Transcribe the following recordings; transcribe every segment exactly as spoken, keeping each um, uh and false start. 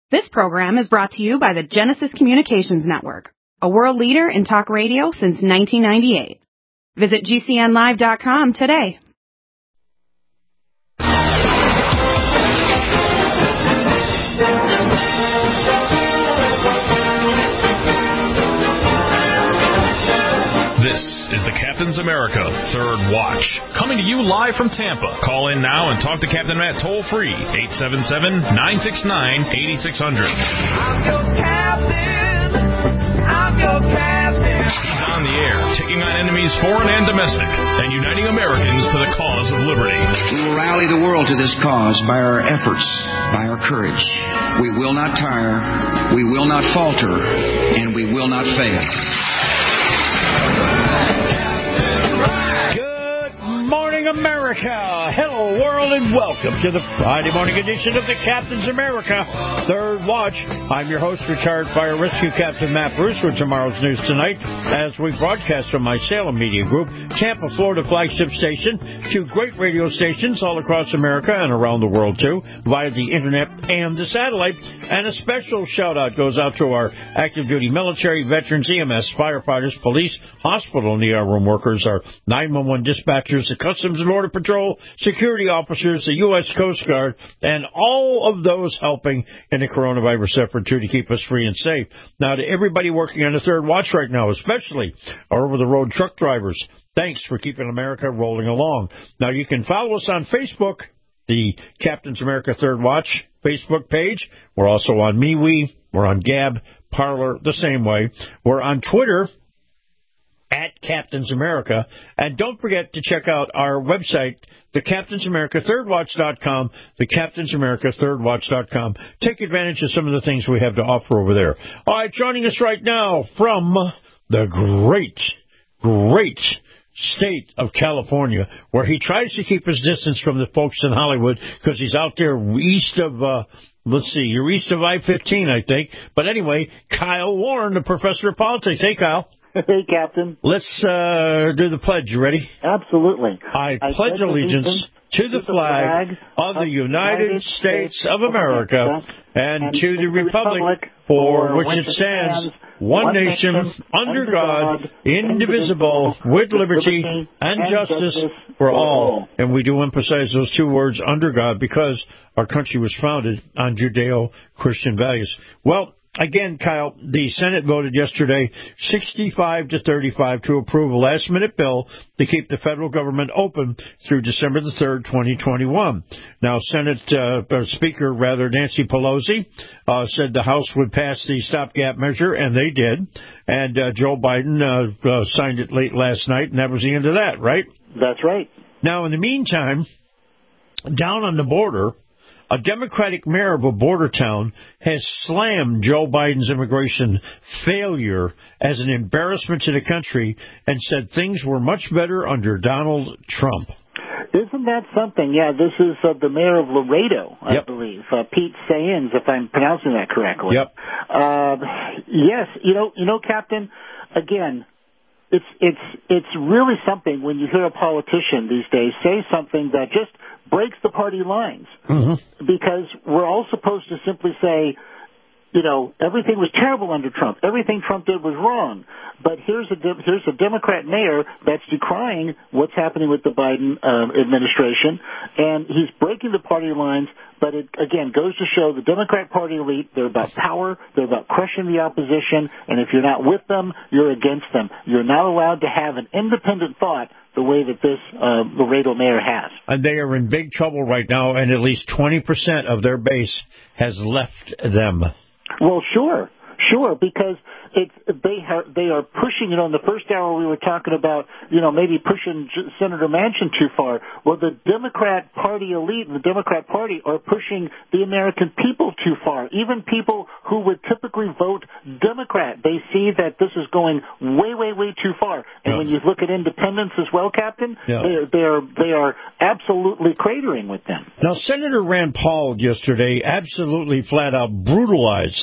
This program is brought to you by the Genesis Communications Network, a world leader in talk radio since nineteen ninety-eight. Visit G C N live dot com today. This is the Captain's America Third Watch, coming to you live from Tampa. Call in now and talk to Captain Matt toll-free, eight seven seven, nine six nine, eight six zero zero. I'm your captain. I'm your captain. He's on the air, taking on enemies foreign and domestic, and uniting Americans to the cause of liberty. We will rally the world to this cause by our efforts, by our courage. We will not tire, we will not falter, and we will not fail. Good morning, America. Hello, world, and welcome to the Friday morning edition of the Captain's America Third Watch. I'm your host, retired fire rescue captain Matt Bruce, with tomorrow's news tonight as we broadcast from my Salem Media Group, Tampa, Florida flagship station, to great radio stations all across America and around the world, too, via the internet and the satellite. And a special shout-out goes out to our active-duty military, veterans, E M S, firefighters, police, hospital and E R room workers, our nine one one dispatchers, the Customs and Border Patrol, security officers, the U S Coast Guard, and all of those helping in the coronavirus effort, too, to keep us free and safe. Now, to everybody working on the Third Watch right now, especially our over-the-road truck drivers, thanks for keeping America rolling along. Now, you can follow us on Facebook, the Captain's America Third Watch Facebook page. We're also on MeWe. We're on Gab, Parler, the same way. We're on Twitter, at Captain's America. And don't forget to check out our website, the Captain's America Third Watch dot com, the Captain's America Third Watch dot com. Take advantage of some of the things we have to offer over there. All right, joining us right now from the great, great state of California, where he tries to keep his distance from the folks in Hollywood because he's out there east of, uh, let's see, you're east of I fifteen, I think. But anyway, Kyle Warren, the professor of politics. Hey, Kyle. Hey, Captain. Let's uh, do the pledge. You ready? Absolutely. I, I pledge allegiance to the flag of the United States of America and to the republic for which it stands, one nation, under God, indivisible, with liberty and justice for all. And we do emphasize those two words, under God, because our country was founded on Judeo-Christian values. Well, again, Kyle, the Senate voted yesterday sixty-five to thirty-five to approve a last-minute bill to keep the federal government open through December the third, twenty twenty-one. Now, Senate uh, or Speaker, rather, Nancy Pelosi uh, said the House would pass the stopgap measure, and they did. And uh, Joe Biden uh, uh, signed it late last night, and that was the end of that, right? That's right. Now, in the meantime, down on the border, a Democratic mayor of a border town has slammed Joe Biden's immigration failure as an embarrassment to the country and said things were much better under Donald Trump. Isn't that something? Yeah, this is uh, the mayor of Laredo, I yep. believe, uh, Pete Saenz, if I'm pronouncing that correctly. Yep. Uh, yes, you know, you know, Captain. Again, it's it's it's really something when you hear a politician these days say something that just breaks the party lines, mm-hmm. because we're all supposed to simply say, you know, everything was terrible under Trump. Everything Trump did was wrong. But here's a here's a Democrat mayor that's decrying what's happening with the Biden uh, administration, and he's breaking the party lines. But it, again, goes to show the Democrat Party elite, they're about power, they're about crushing the opposition, and if you're not with them, you're against them. You're not allowed to have an independent thought the way that this uh, Laredo mayor has. And they are in big trouble right now, and at least twenty percent of their base has left them. Well, sure, sure, because it's they are they are pushing. You know, in the first hour we were talking about, you know, maybe pushing Senator Manchin too far. Well, the Democrat Party elite and the Democrat Party are pushing the American people too far. Even people who would typically vote Democrat, they see that this is going way, way, way too far. And yeah. when you look at independents as well, Captain, yeah. they are they are they are absolutely cratering with them. Now, Senator Rand Paul yesterday absolutely flat out brutalized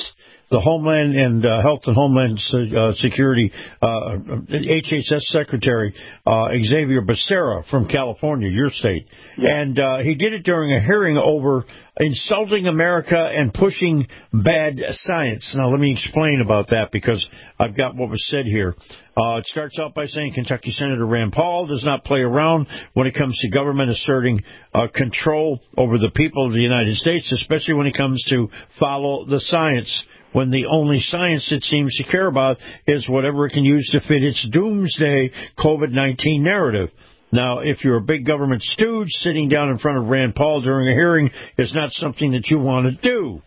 the Homeland and uh, Health and Homeland uh, Security uh, H H S Secretary uh, Xavier Becerra from California, your state. Yeah. And uh, he did it during a hearing over insulting America and pushing bad science. Now, let me explain about that because I've got what was said here. Uh, it starts out by saying Kentucky Senator Rand Paul does not play around when it comes to government asserting uh, control over the people of the United States, especially when it comes to follow the science, when the only science it seems to care about is whatever it can use to fit its doomsday COVID nineteen narrative. Now, if you're a big government stooge, sitting down in front of Rand Paul during a hearing is not something that you want to do.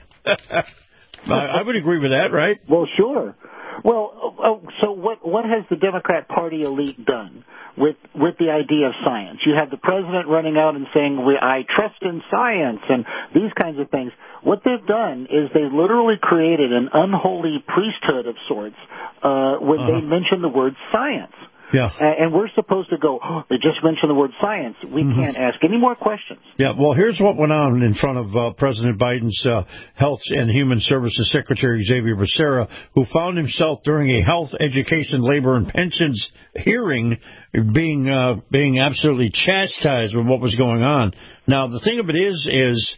I, I would agree with that, right? Well, sure. Well, oh, so what what has the Democrat Party elite done with with the idea of science? You have the president running out and saying, we, I trust in science and these kinds of things. What they've done is they literally created an unholy priesthood of sorts uh, when uh-huh. they mention the word science. Yeah. Uh, and we're supposed to go, oh, they just mentioned the word science. We mm-hmm. can't ask any more questions. Yeah, well, here's what went on in front of uh, President Biden's uh, Health and Human Services Secretary, Xavier Becerra, who found himself during a health, education, labor, and pensions hearing being uh, being absolutely chastised with what was going on. Now, the thing of it is, is...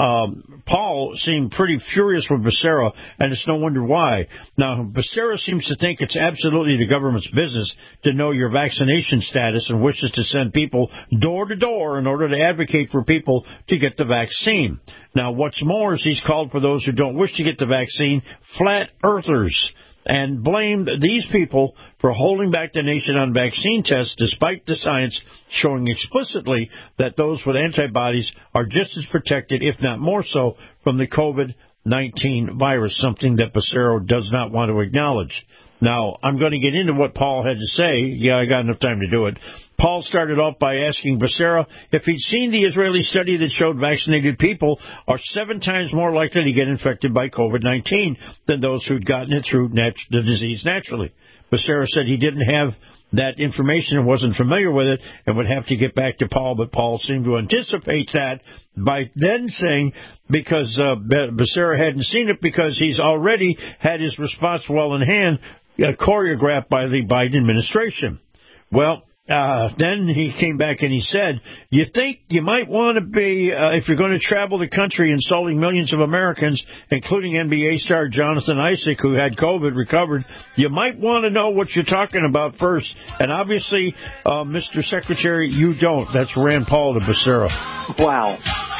Um, Paul seemed pretty furious with Becerra, and it's no wonder why. Now, Becerra seems to think it's absolutely the government's business to know your vaccination status and wishes to send people door to door in order to advocate for people to get the vaccine. Now, what's more is he's called for those who don't wish to get the vaccine flat earthers, and blamed these people for holding back the nation on vaccine tests, despite the science showing explicitly that those with antibodies are just as protected, if not more so, from the COVID nineteen virus, something that Becerra does not want to acknowledge. Now, I'm going to get into what Paul had to say. Yeah, I got enough time to do it. Paul started off by asking Becerra if he'd seen the Israeli study that showed vaccinated people are seven times more likely to get infected by COVID nineteen than those who'd gotten it through nat- the disease naturally. Becerra said he didn't have that information and wasn't familiar with it and would have to get back to Paul, but Paul seemed to anticipate that by then saying because uh, Becerra hadn't seen it because he's already had his response well in hand, uh, choreographed by the Biden administration. Well, Uh, then he came back and he said, you think you might want to be, uh, if you're going to travel the country insulting millions of Americans, including N B A star Jonathan Isaac, who had COVID, recovered, you might want to know what you're talking about first. And obviously, uh, Mister Secretary, you don't. That's Rand Paul to Becerra. Wow.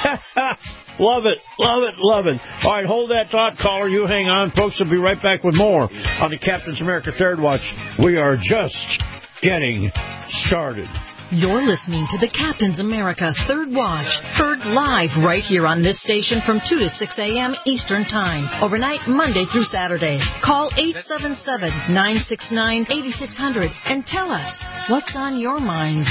Love it, love it, love it. All right, hold that thought, caller. You hang on. Folks, we'll be right back with more on the Captain's America Third Watch. We are just getting started. You're listening to the Captain's America Third Watch, heard live right here on this station from two to six a.m. Eastern Time, overnight Monday through Saturday. Call eight seven seven, nine six nine, eight six zero zero and tell us what's on your mind.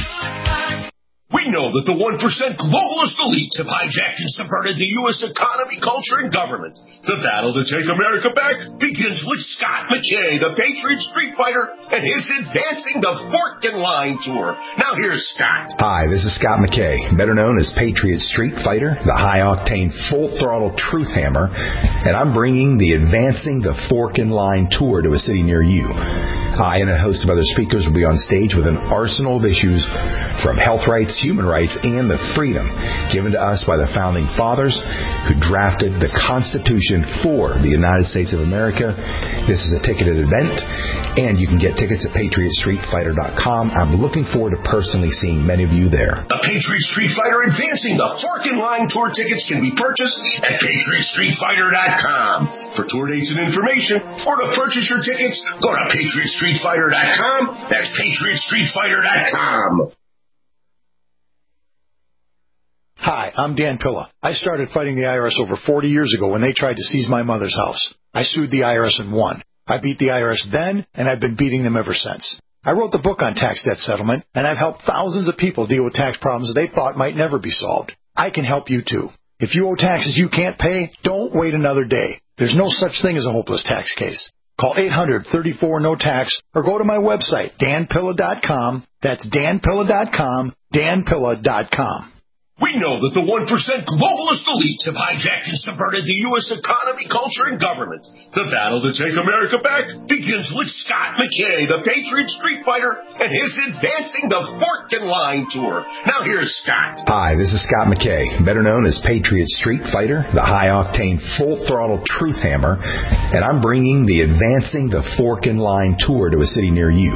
We know that the one percent globalist elites have hijacked and subverted the U S economy, culture, and government. The battle to take America back begins with Scott McKay, the Patriot Street Fighter, and his Advancing the Fork and Line Tour. Now here's Scott. Hi, this is Scott McKay, better known as Patriot Street Fighter, the high-octane, full-throttle truth hammer, and I'm bringing the Advancing the Fork and Line Tour to a city near you. I and a host of other speakers will be on stage with an arsenal of issues from health rights, human rights, and the freedom given to us by the Founding Fathers who drafted the Constitution for the United States of America. This is a ticketed event, and you can get tickets at patriot street fighter dot com. I'm looking forward to personally seeing many of you there. The Patriot Street Fighter Advancing the Fork and Line Tour tickets can be purchased at patriot street fighter dot com. For tour dates and information, or to purchase your tickets, go to patriot street fighter dot com. That's patriot street fighter dot com. Hi, I'm Dan Pilla. I started fighting the I R S over forty years ago when they tried to seize my mother's house. I sued the I R S and won. I beat the I R S then, and I've been beating them ever since. I wrote the book on tax debt settlement, and I've helped thousands of people deal with tax problems they thought might never be solved. I can help you, too. If you owe taxes you can't pay, don't wait another day. There's no such thing as a hopeless tax case. Call eight hundred, thirty-four, no tax, or go to my website, dan pilla dot com. That's dan pilla dot com, dan pilla dot com. We know that the one percent globalist elites have hijacked and subverted the U S economy, culture, and government. The battle to take America back begins with Scott McKay, the Patriot Street Fighter, and his Advancing the Fork and Line Tour. Now here's Scott. Hi, this is Scott McKay, better known as Patriot Street Fighter, the high-octane, full-throttle truth hammer, and I'm bringing the Advancing the Fork and Line Tour to a city near you.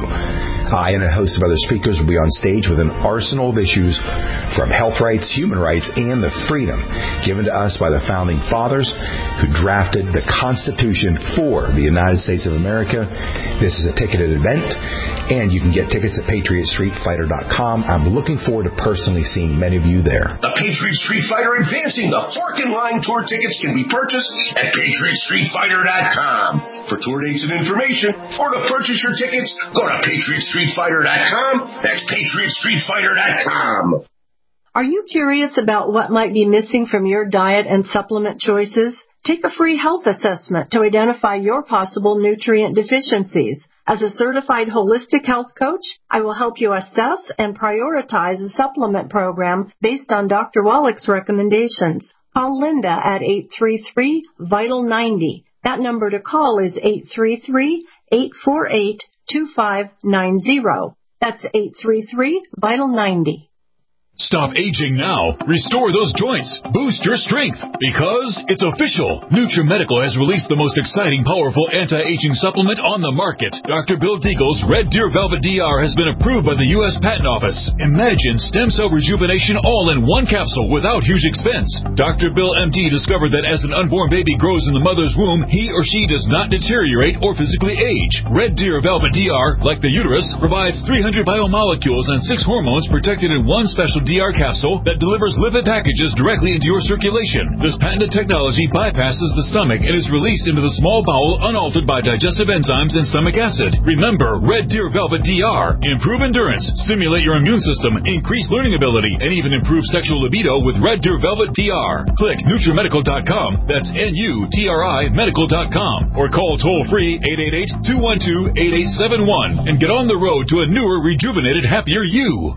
I and a host of other speakers will be on stage with an arsenal of issues from health rights, human rights, and the freedom given to us by the Founding Fathers who drafted the Constitution for the United States of America. This is a ticketed event, and you can get tickets at patriot street fighter dot com. I'm looking forward to personally seeing many of you there. The Patriot Street Fighter Advancing the Fork and Line Tour tickets can be purchased at patriot street fighter dot com. For tour dates and information, or to purchase your tickets, go to patriot street fighter dot com. That's patriot street fighter dot com. Are you curious about what might be missing from your diet and supplement choices? Take a free health assessment to identify your possible nutrient deficiencies. As a certified holistic health coach, I will help you assess and prioritize a supplement program based on Doctor Wallach's recommendations. Call Linda at eight three three, vital ninety. That number to call is eight three three, eight four eight, two five nine zero. That's eight three three, vital ninety. Stop aging now. Restore those joints. Boost your strength. Because it's official. NutriMedical has released the most exciting, powerful anti-aging supplement on the market. Doctor Bill Deagle's Red Deer Velvet D R has been approved by the U S Patent Office. Imagine stem cell rejuvenation all in one capsule without huge expense. Doctor Bill M D discovered that as an unborn baby grows in the mother's womb, he or she does not deteriorate or physically age. Red Deer Velvet D R, like the uterus, provides three hundred biomolecules and six hormones protected in one special D R capsule that delivers lipid packages directly into your circulation. This patented technology bypasses the stomach and is released into the small bowel unaltered by digestive enzymes and stomach acid. Remember, Red Deer Velvet D R. Improve endurance, stimulate your immune system, increase learning ability, and even improve sexual libido with Red Deer Velvet D R. Click NutriMedical dot com, that's N U T R I medical dot com, or call toll-free eight eight eight, two one two, eight eight seven one and get on the road to a newer, rejuvenated, happier you.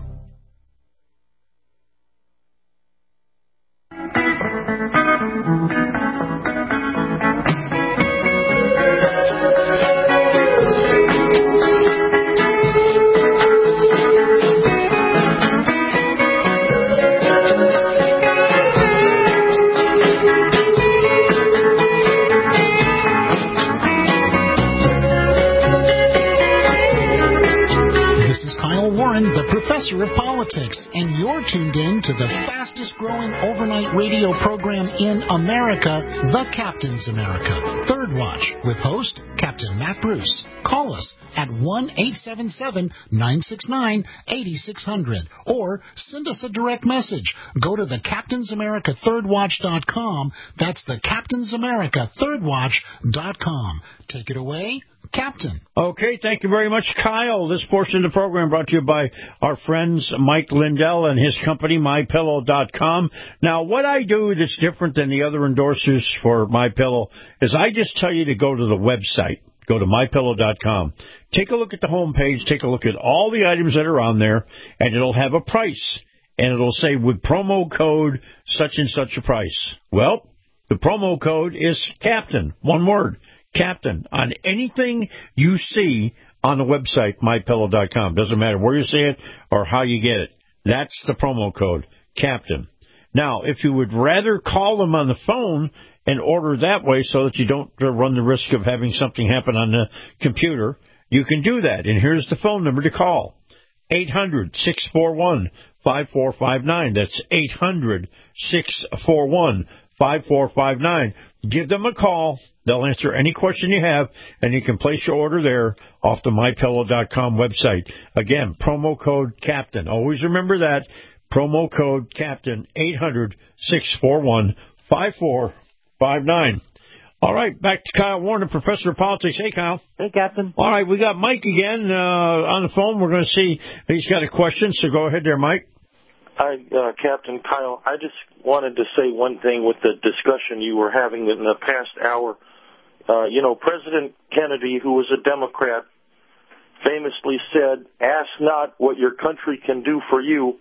Professor of Politics, and you're tuned in to the fastest growing overnight radio program in America, The Captain's America, Third Watch, with host Captain Matt Bruce. Call us at one eight seven seven, nine six nine, eight six zero zero or send us a direct message. Go to the captains america third watch dot com. That's the captains america third watch dot com. Take it away, Captain. Okay, thank you very much, Kyle. This portion of the program brought to you by our friends Mike Lindell and his company, my pillow dot com. Now, what I do that's different than the other endorsers for MyPillow is I just tell you to go to the website. Go to my pillow dot com. Take a look at the home page. Take a look at all the items that are on there, and it'll have a price. And it'll say with promo code such and such a price. Well, the promo code is Captain. One word. Captain, on anything you see on the website, my pillow dot com. Doesn't matter where you see it or how you get it. That's the promo code, Captain. Now, if you would rather call them on the phone and order that way so that you don't run the risk of having something happen on the computer, you can do that. And here's the phone number to call, eight hundred, six four one, five four five nine. That's eight hundred, six four one, five four five nine. Give them a call. They'll answer any question you have, and you can place your order there off the my pillow dot com website. Again, promo code Captain. Always remember that. Promo code Captain, eight hundred, six four one, five four five nine. All right, back to Kyle Warner, Professor of Politics. Hey, Kyle. Hey, Captain. All right, we got Mike again uh, on the phone. We're going to see he's got a question, so go ahead there, Mike. Hi, uh, Captain Kyle. I just wanted to say one thing with the discussion you were having in the past hour. Uh, you know, President Kennedy, who was a Democrat, famously said, "Ask not what your country can do for you,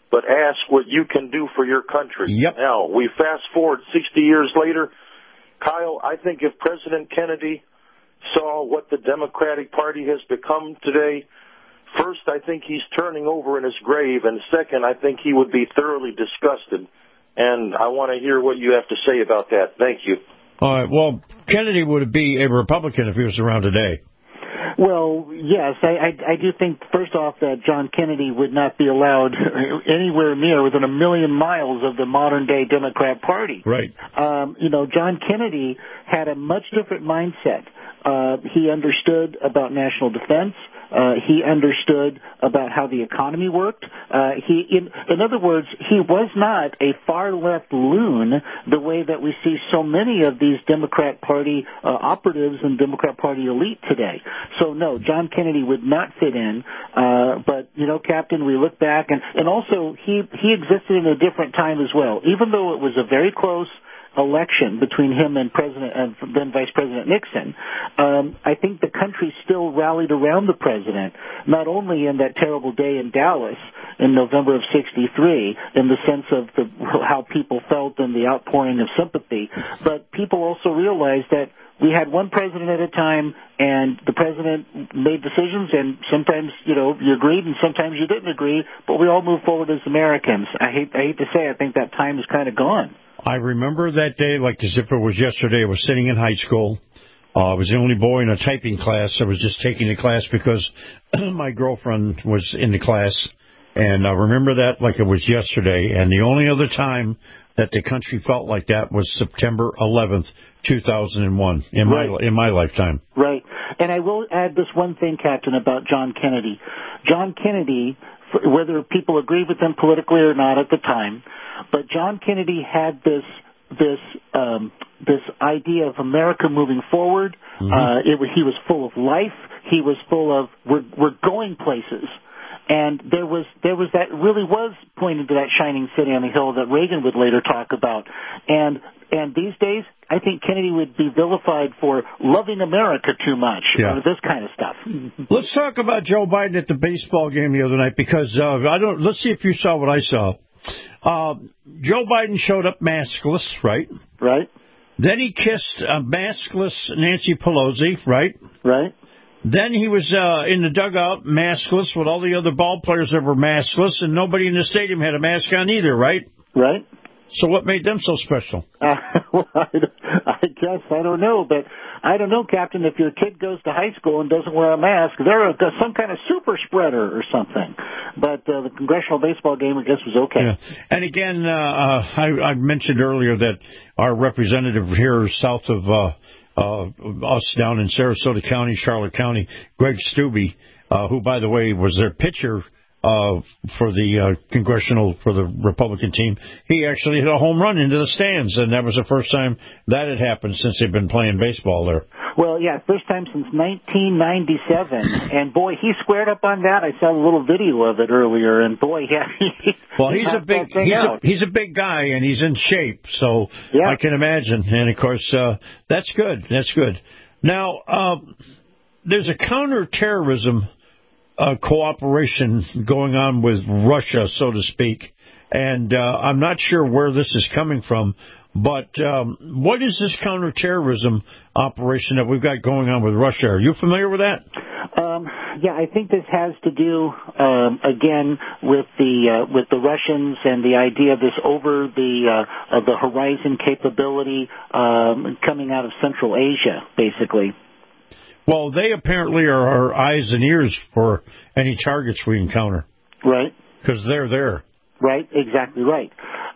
but ask what you can do for your country. Yep. Now, we fast forward sixty years later. Kyle, I think if President Kennedy saw what the Democratic Party has become today, first, I think he's turning over in his grave, and second, I think he would be thoroughly disgusted. And I want to hear what you have to say about that. Thank you. All right. Well, Kennedy would be a Republican if he was around today. Well, yes, I, I, I do think, first off, that John Kennedy would not be allowed anywhere near within a million miles of the modern-day Democrat Party. Right. Um, you know, John Kennedy had a much different mindset. Uh, he understood about national defense. Uh, he understood about how the economy worked. Uh, he, in, in other words, he was not a far-left loon the way that we see so many of these Democrat Party uh, operatives and Democrat Party elite today. So, no, John Kennedy would not fit in. Uh, but, you know, Captain, we look back, and, and also he, he existed in a different time as well. Even though it was a very close election between him and President and then Vice President Nixon, um, I think the country still rallied around the president, not only in that terrible day in Dallas in November of sixty-three, in the sense of the, how people felt and the outpouring of sympathy, but people also realized that we had one president at a time, and the president made decisions, and sometimes, you know, you agreed, and sometimes you didn't agree, but we all moved forward as Americans. I hate, I hate to say, I think that time is kind of gone. I remember that day like as if it was yesterday. I was sitting in high school. Uh, I was the only boy in a typing class. I was just taking the class because my girlfriend was in the class. And I remember that like it was yesterday. And the only other time that the country felt like that was September eleventh, two thousand one, in my right. in my lifetime. Right. And I will add this one thing, Captain, about John Kennedy. John Kennedy, whether people agreed with him politically or not at the time, but John Kennedy had this this um, this idea of America moving forward. Mm-hmm. Uh, it was, he was full of life. He was full of we're we're going places. And there was there was that really was pointed to that shining city on the hill that Reagan would later talk about. And and these days, I think Kennedy would be vilified for loving America too much, yeah. or this kind of stuff. Let's talk about Joe Biden at the baseball game the other night, because uh, I don't. Let's see if you saw what I saw. Uh, Joe Biden showed up maskless, right? Right. Then he kissed a maskless Nancy Pelosi, right? Right. Then he was uh, in the dugout maskless with all the other ball players that were maskless, and nobody in the stadium had a mask on either, right? Right. So what made them so special? Uh, well, I, I guess I don't know, but I don't know, Captain. If your kid goes to high school and doesn't wear a mask, they're a, some kind of super spreader or something. But uh, the congressional baseball game, I guess, was okay. Yeah. And again, uh, uh, I, I mentioned earlier that our representative here south of uh, uh, us down in Sarasota County, Charlotte County, Greg Stubbe, uh, who, by the way, was their pitcher Uh, for the uh, congressional, for the Republican team, he actually hit a home run into the stands, and that was the first time that had happened since they've been playing baseball there. Well, yeah, first time since nineteen ninety-seven, and boy, he squared up on that. I saw a little video of it earlier, and boy, yeah. He, well, he's a big he's a, he's a big guy, and he's in shape, so yeah. I can imagine. And of course, uh, that's good. That's good. Now, uh, there's a counterterrorism Uh, cooperation going on with Russia, so to speak, and uh, I'm not sure where this is coming from, but um, what is this counterterrorism operation that we've got going on with Russia? Are you familiar with that? Um, yeah, I think this has to do um, again with the uh, with the Russians and the idea of this over the uh, of the horizon capability um, coming out of Central Asia, basically. Well, they apparently are our eyes and ears for any targets we encounter. Right. Because they're there. Right, exactly right.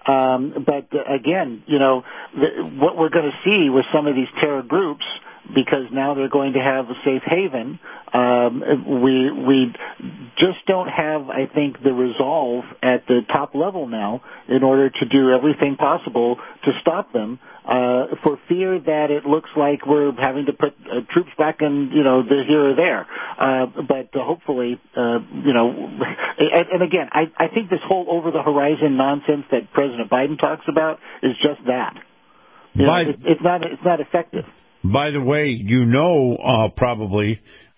Um, but uh, again, you know, the, what we're going to see with some of these terror groups, because now they're going to have a safe haven, um, we we just don't have, I think, the resolve at the top level now in order to do everything possible to stop them, uh, for fear that it looks like we're having to put uh, troops back in, you know, the here or there. Uh, but uh, hopefully, uh, you know, and, and again, I, I think this whole over-the-horizon nonsense that President Biden talks about is just that. You know, it, it's not it's not effective. By the way, you know uh, probably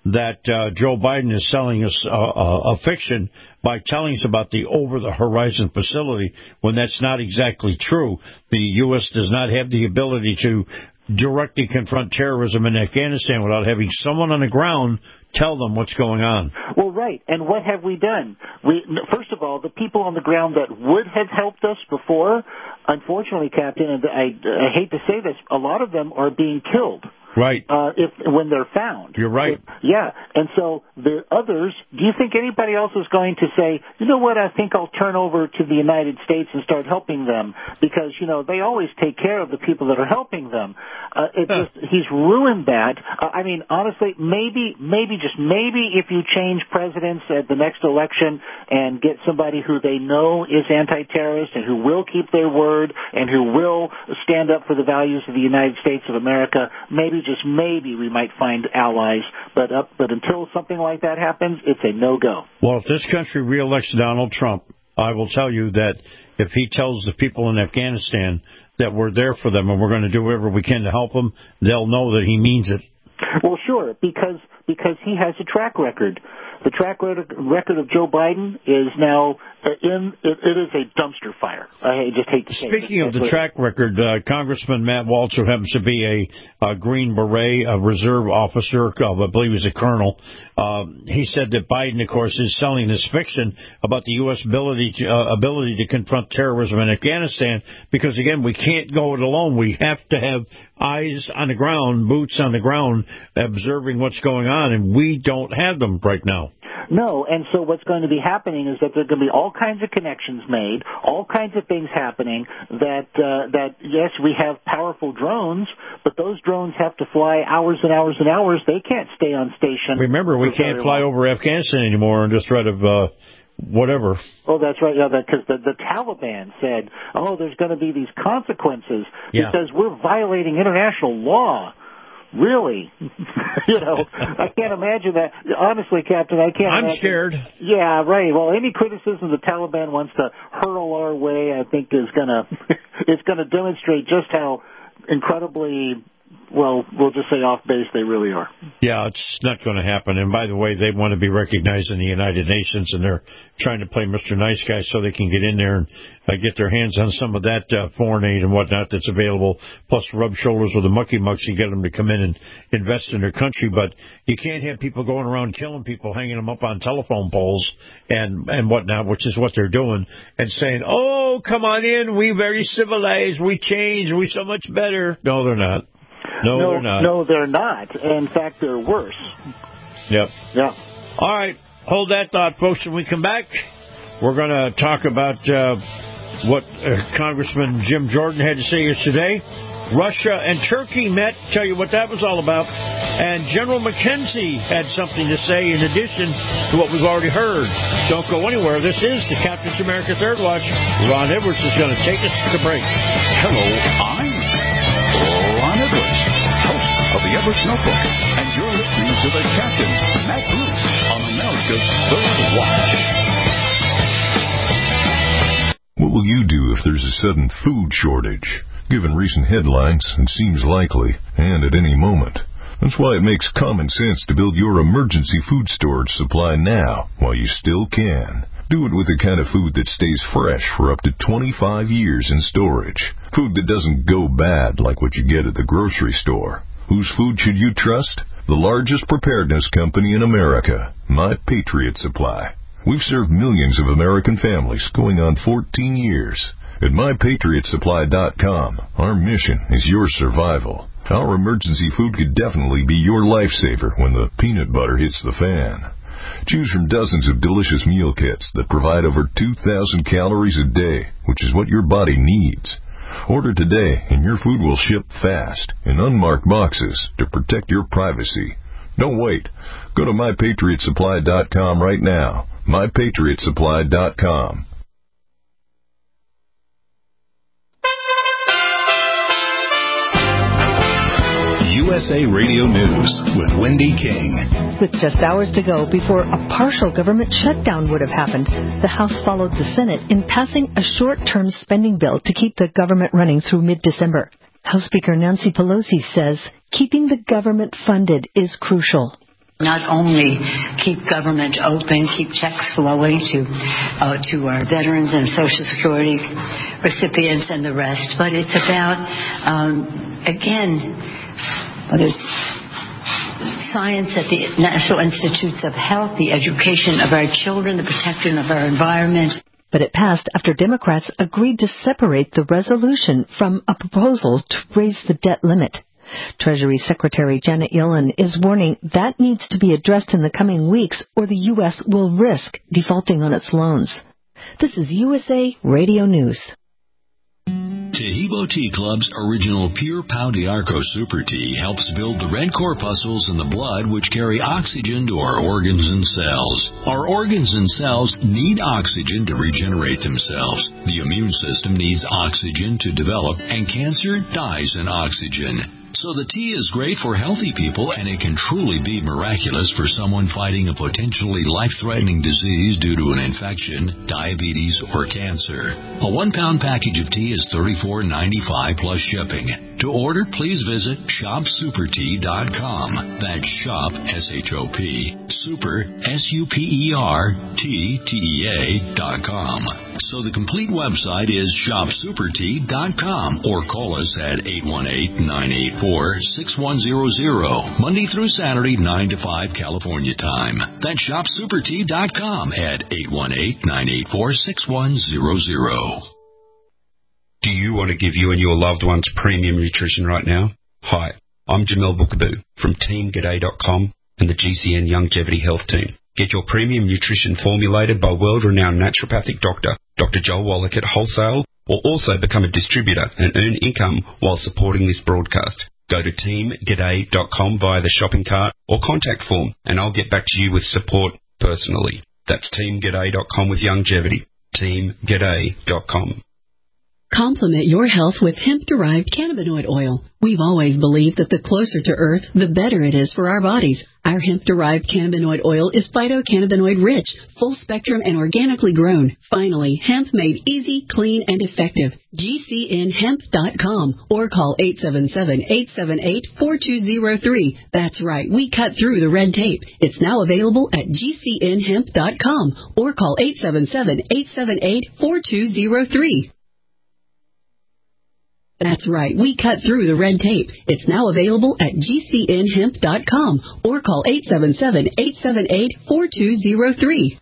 that uh, Joe Biden is selling us uh, a, a fiction by telling us about the over-the-horizon facility when that's not exactly true. The U S does not have the ability to directly confront terrorism in Afghanistan without having someone on the ground tell them what's going on. Well, right. And what have we done? We, first of all, the people on the ground that would have helped us before, unfortunately, Captain, and I, I hate to say this, a lot of them are being killed. Right. Uh, if when they're found. You're right. Yeah. And so the others, do you think anybody else is going to say, you know what, I think I'll turn over to the United States and start helping them? Because, you know, they always take care of the people that are helping them. Uh, it just, he's ruined that. Uh, I mean, honestly, maybe, maybe, just maybe if you change presidents at the next election and get somebody who they know is anti-terrorist and who will keep their word and who will stand up for the values of the United States of America, maybe just maybe we might find allies, but up, but until something like that happens, it's a no-go. Well, if this country reelects Donald Trump, I will tell you that if he tells the people in Afghanistan that we're there for them and we're going to do whatever we can to help them, they'll know that he means it. Well, sure, because because he has a track record. The track record of Joe Biden is now in, it, it is a dumpster fire. I just hate to say it. Speaking of the track record, uh, Congressman Matt Waltz, who happens to be a, a Green Beret, a reserve officer, uh, I believe he's a colonel, uh, he said that Biden, of course, is selling this fiction about the U S ability to, uh, ability to confront terrorism in Afghanistan because, again, we can't go it alone. We have to have eyes on the ground, boots on the ground, observing what's going on, and we don't have them right now. No, and so what's going to be happening is that there are going to be all kinds of connections made, all kinds of things happening that, uh, that yes, we have powerful drones, but those drones have to fly hours and hours and hours. They can't stay on station. Remember, we can't fly long. over Afghanistan anymore and just try to, uh, whatever. Oh, that's right, yeah, because the, the Taliban said, oh, there's going to be these consequences yeah. because we're violating international law. Really? You know, I can't imagine that. Honestly, Captain, I can't I'm imagine. scared. Yeah, right. Well, any criticism the Taliban wants to hurl our way, I think, is going to it's going to demonstrate just how incredibly, well, we'll just say off base they really are. Yeah, it's not going to happen. And by the way, they want to be recognized in the United Nations, and they're trying to play Mister Nice Guy so they can get in there and uh, get their hands on some of that uh, foreign aid and whatnot that's available, plus rub shoulders with the mucky mucks and get them to come in and invest in their country. But you can't have people going around killing people, hanging them up on telephone poles and, and whatnot, which is what they're doing, and saying, oh, come on in, we very civilized, we changed, we so much better. No, they're not. No, no, they're not. No, they're not. In fact, they're worse. Yep. Yeah. All right. Hold that thought, folks. When we come back, we're going to talk about uh, what uh, Congressman Jim Jordan had to say here today. Russia and Turkey met. Tell you what that was all about. And General McKenzie had something to say in addition to what we've already heard. Don't go anywhere. This is the Captain's America Third Watch. Ron Edwards is going to take us to break. Hello, I'm Ron Edwards, host of the Edwards Notebook, and you're listening to the Captain, Matt Bruce, on America's Third Watch. What will you do if there's a sudden food shortage? Given recent headlines, it seems likely, and at any moment. That's why it makes common sense to build your emergency food storage supply now, while you still can. Do it with the kind of food that stays fresh for up to twenty-five years in storage. Food that doesn't go bad like what you get at the grocery store. Whose food should you trust? The largest preparedness company in America, My Patriot Supply. We've served millions of American families going on fourteen years. At my patriot supply dot com, our mission is your survival. Our emergency food could definitely be your lifesaver when the peanut butter hits the fan. Choose from dozens of delicious meal kits that provide over two thousand calories a day, which is what your body needs. Order today and your food will ship fast in unmarked boxes to protect your privacy. Don't wait. Go to my patriot supply dot com right now. my patriot supply dot com. U S A Radio News with Wendy King. With just hours to go before a partial government shutdown would have happened, the House followed the Senate in passing a short-term spending bill to keep the government running through mid-December. House Speaker Nancy Pelosi says keeping the government funded is crucial. Not only keep government open, keep checks flowing to uh, to our veterans and Social Security recipients and the rest, but it's about, um, again, whether it's science at the National Institutes of Health, the education of our children, the protection of our environment. But it passed after Democrats agreed to separate the resolution from a proposal to raise the debt limit. Treasury Secretary Janet Yellen is warning that needs to be addressed in the coming weeks or the U S will risk defaulting on its loans. This is U S A Radio News. Taheebo Tea Club's original Pure Pau d'Arco Super Tea helps build the red corpuscles in the blood which carry oxygen to our organs and cells. Our organs and cells need oxygen to regenerate themselves. The immune system needs oxygen to develop, and cancer dies in oxygen. So the tea is great for healthy people, and it can truly be miraculous for someone fighting a potentially life-threatening disease due to an infection, diabetes, or cancer. A one-pound package of tea is thirty-four ninety-five plus shipping. To order, please visit shop super tea dot com. That's shop, S H O P, super, S U P E R, T, T E A, dot com. So the complete website is shop super tea dot com, or call us at eight one eight, nine eight four, six one zero zero, Monday through Saturday, nine to five California time. That's shop super tea dot com at eight one eight, nine eight four, six one zero zero. Do you want to give you and your loved ones premium nutrition right now? Hi, I'm Jamel Bookaboo from team g'day dot com and the G C N Longevity Health Team. Get your premium nutrition formulated by world-renowned naturopathic doctor, Doctor Joel Wallach at Wholesale, or also become a distributor and earn income while supporting this broadcast. Go to team g'day dot com via the shopping cart or contact form, and I'll get back to you with support personally. That's team g'day dot com with longevity. team g'day dot com. Complement your health with hemp-derived cannabinoid oil. We've always believed that the closer to Earth, the better it is for our bodies. Our hemp-derived cannabinoid oil is phytocannabinoid-rich, full-spectrum, and organically grown. Finally, hemp made easy, clean, and effective. G C N hemp dot com or call eight seven seven, eight seven eight, four two zero three. That's right, we cut through the red tape. It's now available at G C N hemp dot com or call eight seven seven, eight seven eight, four two zero three. That's right, we cut through the red tape. It's now available at G C N hemp dot com or call eight seven seven, eight seven eight, four two zero three.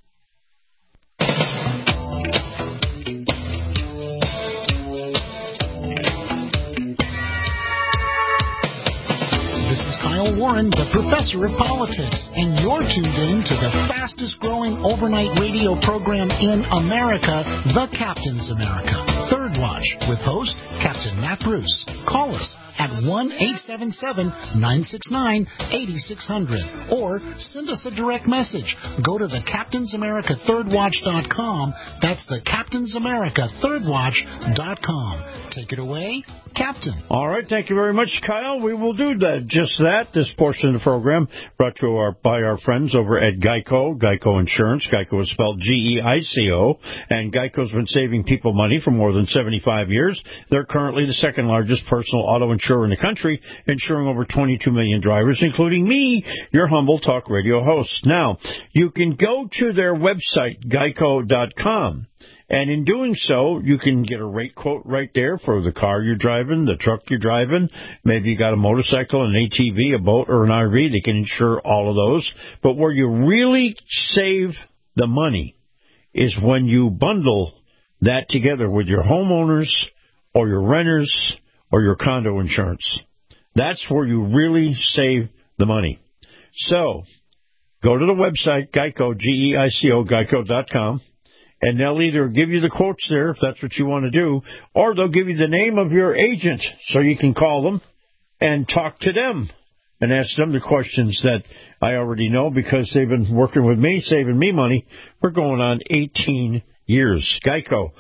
This is Kyle Warren, the professor of politics, and you're tuned in to the fastest growing overnight radio program in America, The Captain's America. Third Watch with host Captain Matt Bruce. Call us at one eight seven seven, nine six nine, eight six zero zero or send us a direct message. Go to the Captain's America Third Watch dot com. That's the Captain's America Third Watch dot com. Take it away, Captain. All right, thank you very much, Kyle. We will do that, just that. This portion of the program brought to our by our friends over at Geico, Geico Insurance. Geico is spelled G E I C O, and Geico's been saving people money for more than seventy-five years. They're currently the second largest personal auto insurer in the country, insuring over twenty-two million drivers, including me, your humble talk radio host. Now, you can go to their website, geico dot com. And in doing so, you can get a rate quote right there for the car you're driving, the truck you're driving. Maybe you got a motorcycle, an A T V, a boat, or an R V. They can insure all of those. But where you really save the money is when you bundle that together with your homeowners or your renters or your condo insurance. That's where you really save the money. So, go to the website, Geico, G E I C O, geico dot com. And they'll either give you the quotes there, if that's what you want to do, or they'll give you the name of your agent so you can call them and talk to them and ask them the questions that I already know because they've been working with me, saving me money. We're going on eighteen years. Geico,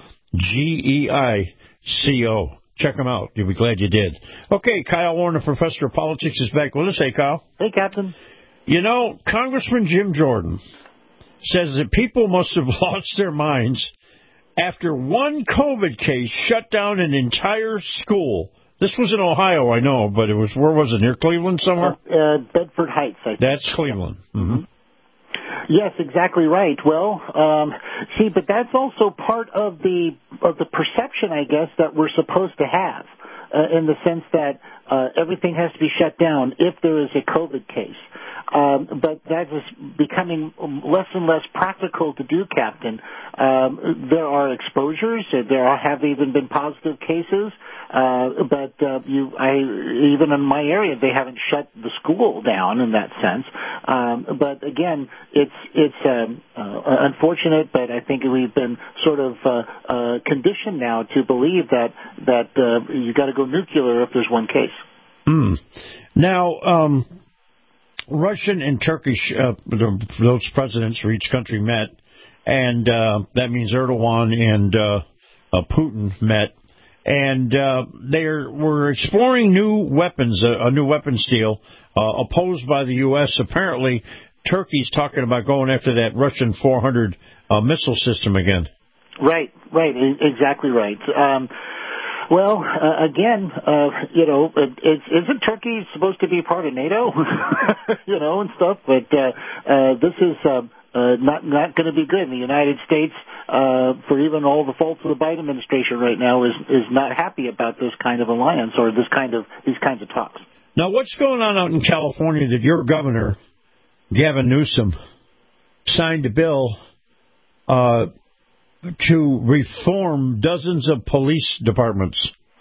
G E I C O. Check them out. You'll be glad you did. Okay, Kyle Warren, the professor of politics, is back with us. Hey, Kyle. Hey, Captain. You know, Congressman Jim Jordan says that people must have lost their minds after one COVID case shut down an entire school This was in Ohio, I know, but it was, where was it, near Cleveland somewhere? Uh, Bedford Heights, I think. That's Cleveland. Mm-hmm. Yes, exactly right. Well, um, see, but that's also part of the of the perception, I guess, that we're supposed to have, uh, in the sense that uh, everything has to be shut down if there is a COVID case. Um, but that is becoming less and less practical to do, Captain. Um, there are exposures. There are, have even been positive cases. Uh, but uh, you, I, even in my area, they haven't shut the school down in that sense. Um, but again, it's it's um, uh, unfortunate. But I think we've been sort of uh, uh, conditioned now to believe that that uh, you got to go nuclear if there's one case. Mm. Now. Um Russian and Turkish, uh, those presidents for each country met, and uh, that means Erdogan and uh, uh, Putin met, and uh, they were exploring new weapons, a, a new weapons deal uh, opposed by the U S Apparently, Turkey's talking about going after that Russian four hundred uh, missile system again. Right, right, exactly right. Um, Well, uh, again, uh, you know, is, isn't Turkey supposed to be part of NATO, you know, and stuff? But uh, uh, this is uh, uh, not not going to be good. And the United States, uh, for even all the faults of the Biden administration right now, is is not happy about this kind of alliance or this kind of these kinds of talks. Now, what's going on out in California that your governor, Gavin Newsom, signed a bill Uh, to reform dozens of police departments?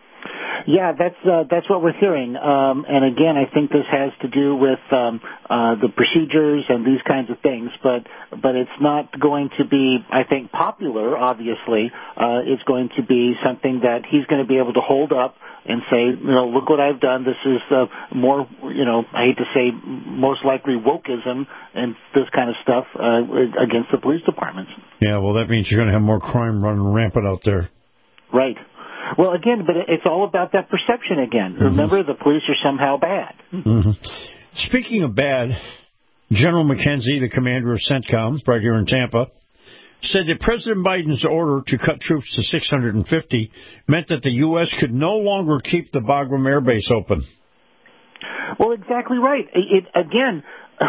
Yeah, that's uh, that's what we're hearing. Um, and again, I think this has to do with um, uh, the procedures and these kinds of things. But but it's not going to be, I think, popular. Obviously, uh, it's going to be something that he's going to be able to hold up and say, you know, look what I've done. This is uh, more, you know, I hate to say, most likely wokeism and this kind of stuff uh, against the police departments. Yeah, well, that means you're going to have more crime running rampant out there. Right. Well, again, but it's all about that perception again. Mm-hmm. Remember, the police are somehow bad. Mm-hmm. Speaking of bad, General McKenzie, the commander of CENTCOM, right here in Tampa, said that President Biden's order to cut troops to six hundred fifty meant that the U S could no longer keep the Bagram Air Base open. Well, exactly right. It, again,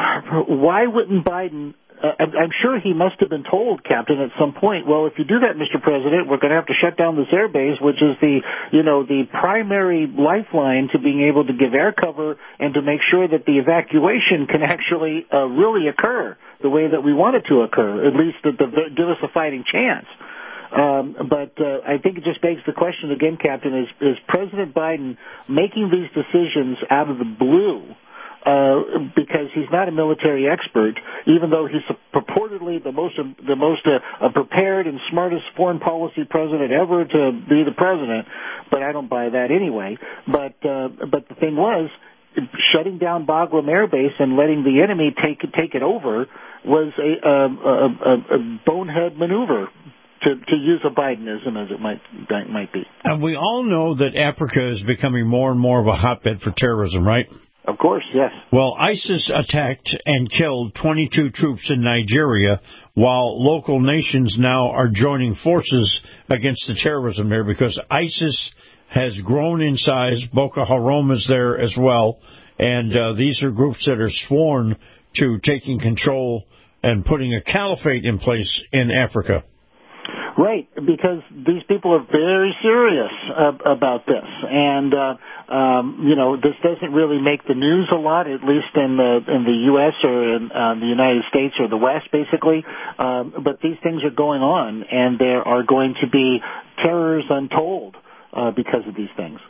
why wouldn't Biden... Uh, I'm sure he must have been told, Captain, at some point, well, if you do that, Mister President, we're going to have to shut down this air base, which is the, you know, the primary lifeline to being able to give air cover and to make sure that the evacuation can actually uh, really occur the way that we want it to occur, at least to give us a fighting chance. Um, but uh, I think it just begs the question again, Captain, is, is President Biden making these decisions out of the blue? Uh, because he's not a military expert, even though he's purportedly the most the most uh, prepared and smartest foreign policy president ever to be the president. But I don't buy that anyway. But uh, but the thing was, shutting down Bagram Air Base and letting the enemy take take it over was a, a, a, a bonehead maneuver. To, to use a Bidenism, as it might might be. And we all know that Africa is becoming more and more of a hotbed for terrorism, right? Of course, yes. Well, ISIS attacked and killed twenty-two troops in Nigeria, while local nations now are joining forces against the terrorism there because ISIS has grown in size. Boko Haram is there as well, and uh, these are groups that are sworn to taking control and putting a caliphate in place in Africa. Right, because these people are very serious uh, about this, and uh, um, you know this doesn't really make the news a lot, at least in the in the U S or in uh, the United States or the West, basically. Um, but these things are going on, and there are going to be terrors untold uh, because of these things.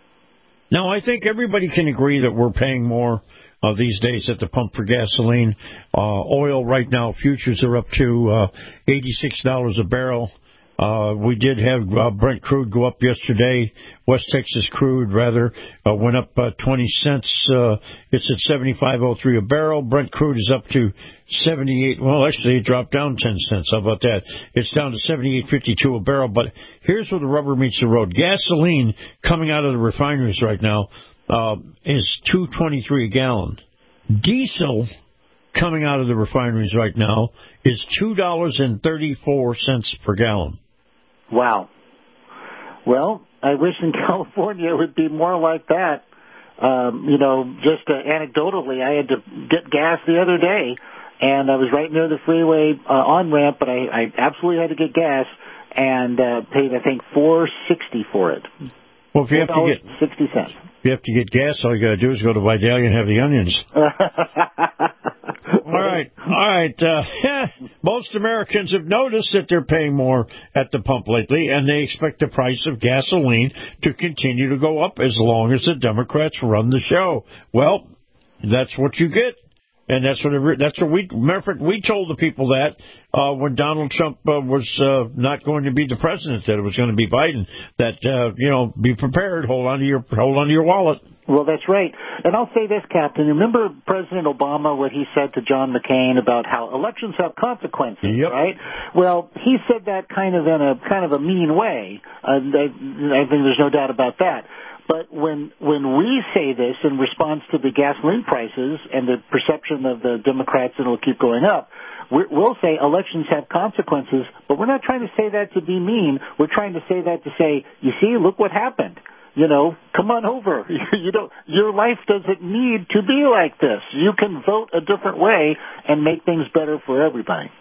Now, I think everybody can agree that we're paying more uh, these days at the pump for gasoline. Uh, oil right now, futures are up to uh, eighty-six dollars a barrel. Uh, we did have uh, Brent crude go up yesterday. West Texas crude, rather, uh, went up uh, twenty cents. Uh, it's at seventy-five oh three a barrel. Brent crude is up to seventy-eight. Well, actually, it dropped down ten cents. How about that? It's down to seventy-eight fifty-two a barrel. But here's where the rubber meets the road. Gasoline coming out of the refineries right now uh, is two twenty-three a gallon. Diesel coming out of the refineries right now is two dollars and thirty-four cents per gallon. Wow. Well, I wish in California it would be more like that. Um, you know, just uh, anecdotally, I had to get gas the other day, and I was right near the freeway uh, on-ramp, but I, I absolutely had to get gas and uh, paid, I think, four sixty for it. Well, if you have to get sixty cents. If you have to get gas, all you got to do is go to Vidalia and have the onions. All right, all right. Uh, most Americans have noticed that they're paying more at the pump lately, and they expect the price of gasoline to continue to go up as long as the Democrats run the show. Well, that's what you get, and that's what every, that's what we. Matter of fact, we told the people that uh, when Donald Trump uh, was uh, not going to be the president, that it was going to be Biden. That uh, you know, be prepared. Hold on to your hold on to your wallet. Well, that's right. And I'll say this, Captain. Remember President Obama, what he said to John McCain about how elections have consequences, yep. right? Well, he said that kind of in a kind of a mean way. Uh, I, I think there's no doubt about that. But when when we say this in response to the gasoline prices and the perception of the Democrats that it'll keep going up, we'll say elections have consequences, but we're not trying to say that to be mean. We're trying to say that to say, you see, look what happened. You know, come on over. You don't, your life doesn't need to be like this. You can vote a different way and make things better for everybody.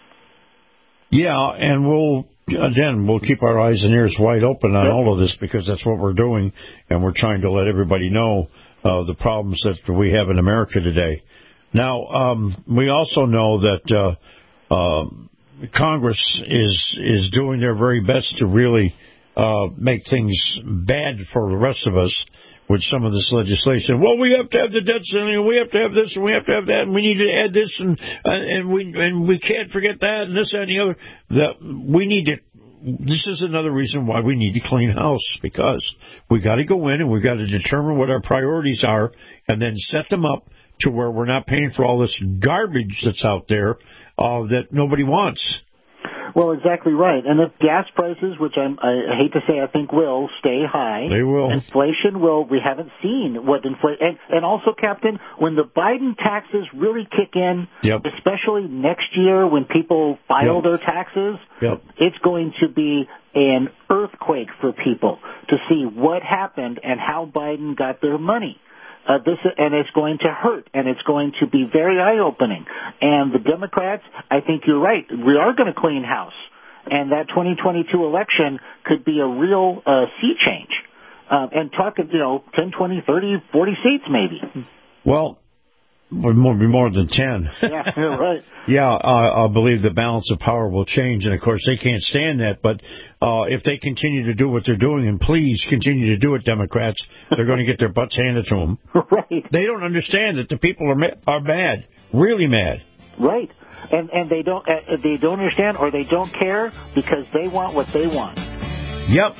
Yeah, and we'll, again, we'll keep our eyes and ears wide open on yep. all of this because that's what we're doing, and we're trying to let everybody know uh, the problems that we have in America today. Now, um, we also know that uh, uh, Congress is is doing their very best to really Uh, make things bad for the rest of us with some of this legislation. Well, we have to have the debt ceiling, and we have to have this, and we have to have that, and we need to add this, and uh, and we and we can't forget that, and this, that, and the other. That we need to. This is another reason why we need to clean house, because we got to go in and we got to determine what our priorities are, and then set them up to where we're not paying for all this garbage that's out there uh, that nobody wants. Well, exactly right. And if gas prices, which I'm, I hate to say I think will, stay high. They will. Inflation will. We haven't seen what inflation. And, and also, Captain, when the Biden taxes really kick in, yep. especially next year when people file yep. their taxes, yep. it's going to be an earthquake for people to see what happened and how Biden got their money. Uh, this and it's going to hurt, and it's going to be very eye-opening. And the Democrats, I think you're right. We are going to clean house, and that twenty twenty-two election could be a real uh, sea change. Uh, and talk, you know, ten, twenty, thirty, forty seats maybe. Well, would more be more than ten. Yeah, right. Yeah, uh, I believe the balance of power will change, and of course they can't stand that. But uh, if they continue to do what they're doing, and please continue to do it, Democrats, they're going to get their butts handed to them. Right. They don't understand that the people are ma- are mad, really mad. Right, and and they don't uh, they don't understand, or they don't care because they want what they want. Yep.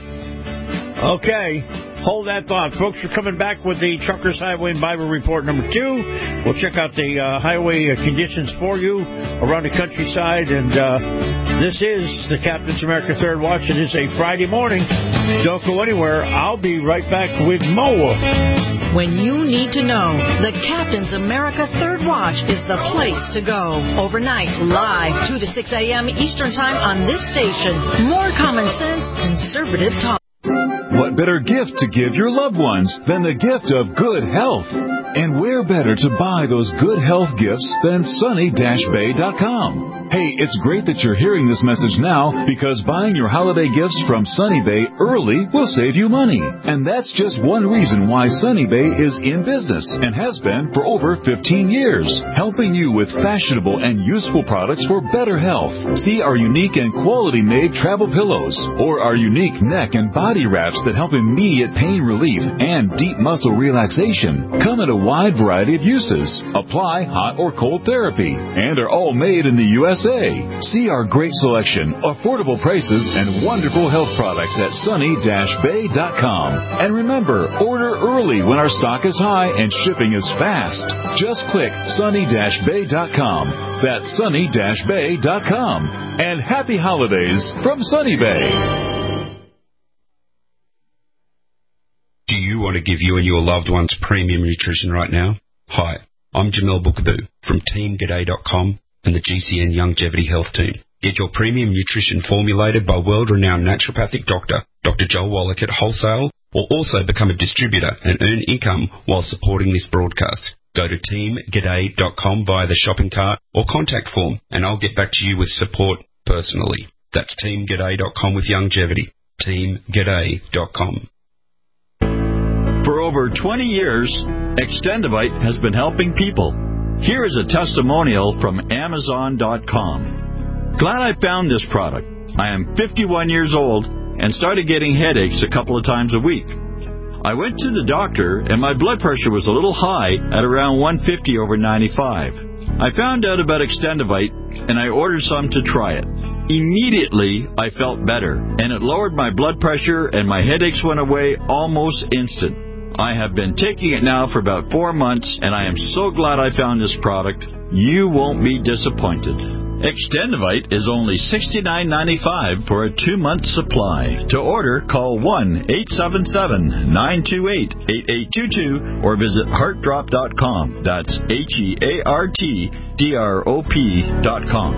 Okay. Hold that thought. Folks, we're coming back with the Truckers Highway and Bible Report number two. We'll check out the uh, highway uh, conditions for you around the countryside. And uh, this is the Captain's America Third Watch. It is a Friday morning. Don't go anywhere. I'll be right back with more. When you need to know, the Captain's America Third Watch is the place to go. Overnight, live, two to six a.m. Eastern Time on this station. More common sense, conservative talk. What better gift to give your loved ones than the gift of good health? And where better to buy those good health gifts than sunny dash bay dot com? Hey, it's great that you're hearing this message now, because buying your holiday gifts from Sunny Bay early will save you money. And that's just one reason why Sunny Bay is in business and has been for over fifteen years, helping you with fashionable and useful products for better health. See our unique and quality-made travel pillows, or our unique neck and body wraps that help immediate pain relief and deep muscle relaxation. Come in a wide variety of uses, apply hot or cold therapy, and are all made in the U S A. See our great selection, affordable prices, and wonderful health products at sunny dash bay dot com. And remember, order early when our stock is high and shipping is fast. Just click sunny dash bay dot com. That's sunny dash bay dot com. And happy holidays from Sunny Bay. Do you want to give you and your loved ones premium nutrition right now? Hi, I'm Jamel Bookaboo from team g'day dot com and the G C N Longevity Health Team. Get your premium nutrition formulated by world-renowned naturopathic doctor Doctor Joel Wallach at Wholesale, or also become a distributor and earn income while supporting this broadcast. Go to team g'day dot com via the shopping cart or contact form, and I'll get back to you with support personally. That's team g'day dot com with longevity. team g'day dot com. For over twenty years, Extendivite has been helping people. Here is a testimonial from Amazon dot com. Glad I found this product. I am fifty-one years old and started getting headaches a couple of times a week. I went to the doctor and my blood pressure was a little high at around one fifty over ninety-five. I found out about Extendivite and I ordered some to try it. Immediately, I felt better, and it lowered my blood pressure and my headaches went away almost instant. I have been taking it now for about four months, and I am so glad I found this product. You won't be disappointed. Extendivite is only sixty-nine ninety-five for a two-month supply. To order, call one eight seven seven, nine two eight, eight eight two two or visit heart drop dot com. That's H E A R T D R O P dot com.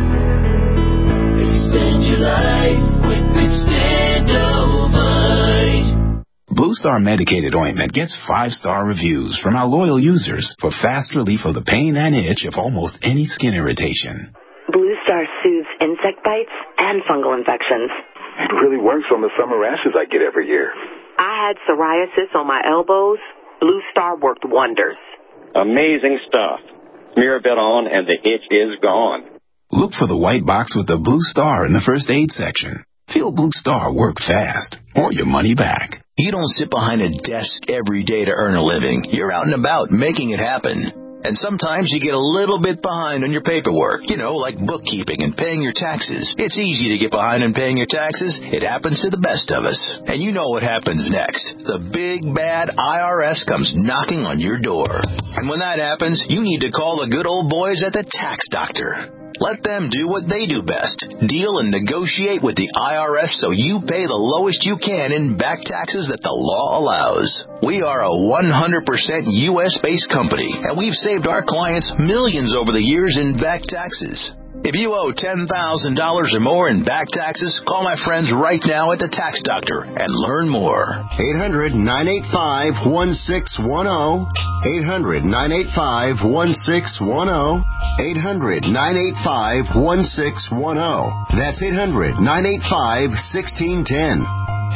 Extend your life with Extendivite. Blue Star Medicated Ointment gets five-star reviews from our loyal users for fast relief of the pain and itch of almost any skin irritation. Blue Star soothes insect bites and fungal infections. It really works on the summer rashes I get every year. I had psoriasis on my elbows. Blue Star worked wonders. Amazing stuff. Smear a bit on and the itch is gone. Look for the white box with the Blue Star in the first aid section. Feel Blue Star work fast, or your money back. You don't sit behind a desk every day to earn a living. You're out and about making it happen. And sometimes you get a little bit behind on your paperwork, you know, like bookkeeping and paying your taxes. It's easy to get behind on paying your taxes. It happens to the best of us. And you know what happens next. The big, bad I R S comes knocking on your door. And when that happens, you need to call the good old boys at the Tax Doctor. Let them do what they do best. Deal and negotiate with the I R S so you pay the lowest you can in back taxes that the law allows. We are a one hundred percent U S-based company, and we've saved our clients millions over the years in back taxes. If you owe ten thousand dollars or more in back taxes, call my friends right now at the Tax Doctor and learn more. eight hundred, nine eight five, one six one zero. eight hundred, nine eight five, one six one zero. eight hundred, nine eight five, one six one zero. That's eight hundred, nine eight five, one six one zero.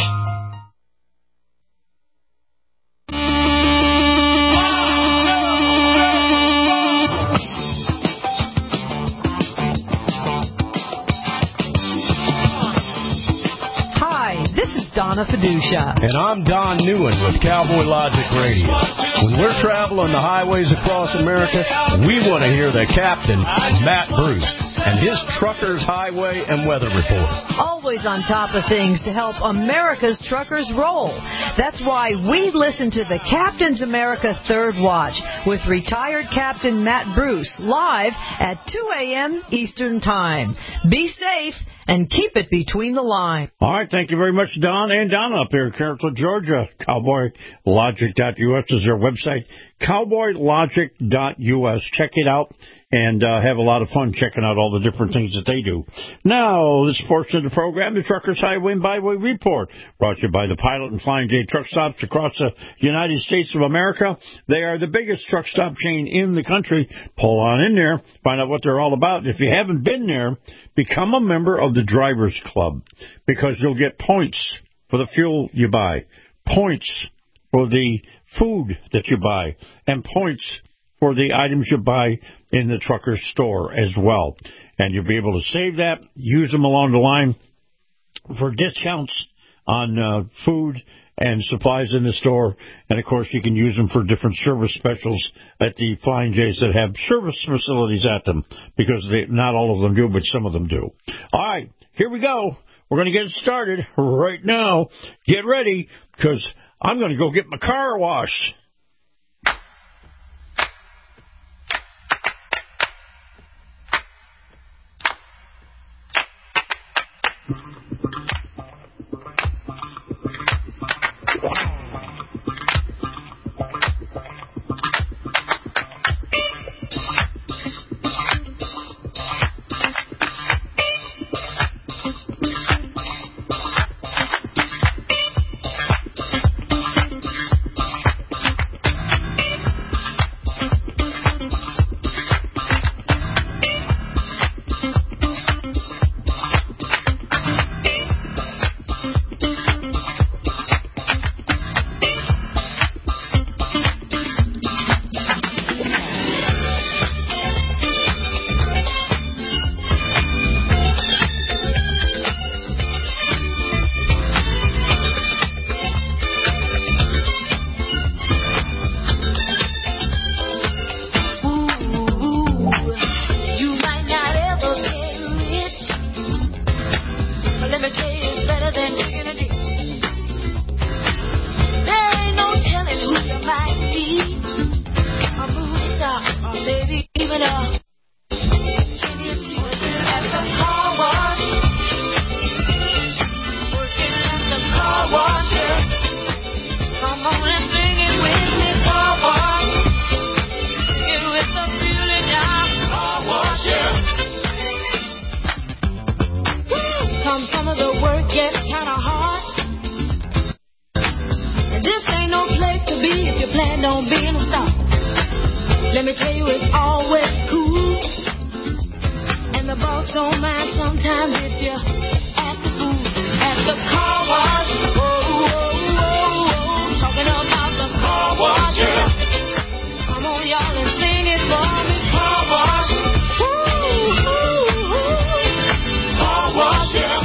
Donna Fiducia. And I'm Don Newen with Cowboy Logic Radio. When we're traveling the highways across America, we want to hear the captain, Matt Bruce, and his Truckers Highway and Weather Report. Always on top of things to help America's truckers roll. That's why we listen to the Captain's America Third Watch with retired Captain Matt Bruce live at two a.m. Eastern Time. Be safe and keep it between the lines. All right, thank you very much, Don and Donna up here in Carrollton, Georgia. cowboy logic dot U S is their website. cowboy logic dot U S. Check it out and uh, have a lot of fun checking out all the different things that they do. Now, this portion of the program, the Truckers Highway and Byway Report, brought to you by the Pilot and Flying J truck stops across the United States of America. They are the biggest truck stop chain in the country. Pull on in there, find out what they're all about. If you haven't been there, become a member of the Drivers Club, because you'll get points for the fuel you buy, points for the food that you buy, and points for the items you buy in the trucker store as well. And you'll be able to save that, use them along the line for discounts on uh, food and supplies in the store. And, of course, you can use them for different service specials at the Flying J's that have service facilities at them, because they, not all of them do, but some of them do. All right, here we go. We're going to get started right now. Get ready, because I'm going to go get my car washed. baby, even up. Can you do it at the car wash? Working at the car wash, yeah. Come on and sing it with me, car wash. Sing it with the feeling now, car wash, yeah. Woo! Come some of the work gets kinda hard. And this ain't no place to be if you plan on being a star. Let me tell you, it's always cool. And the boss don't mind sometimes if you act the fool at the car wash. Whoa, whoa, whoa, whoa. Talking about the car wash, yeah. Come on, y'all, and sing it for me. Car wash. Woo, woo, woo. Car wash, yeah.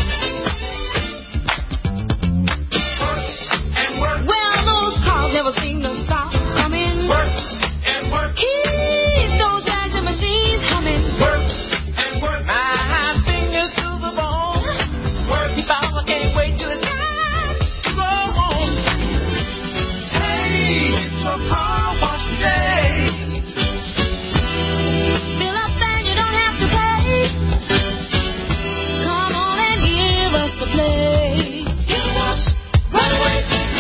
Work and work. Well, those cars never seem to stop coming. Work and work. Keep those bags and machines humming. Work and work. My fingers to the bone. Work. If I can't wait till it's time to go home. Hey, it's your car wash today. Fill up and you don't have to pay. Come on and give us a play. Get wash right away.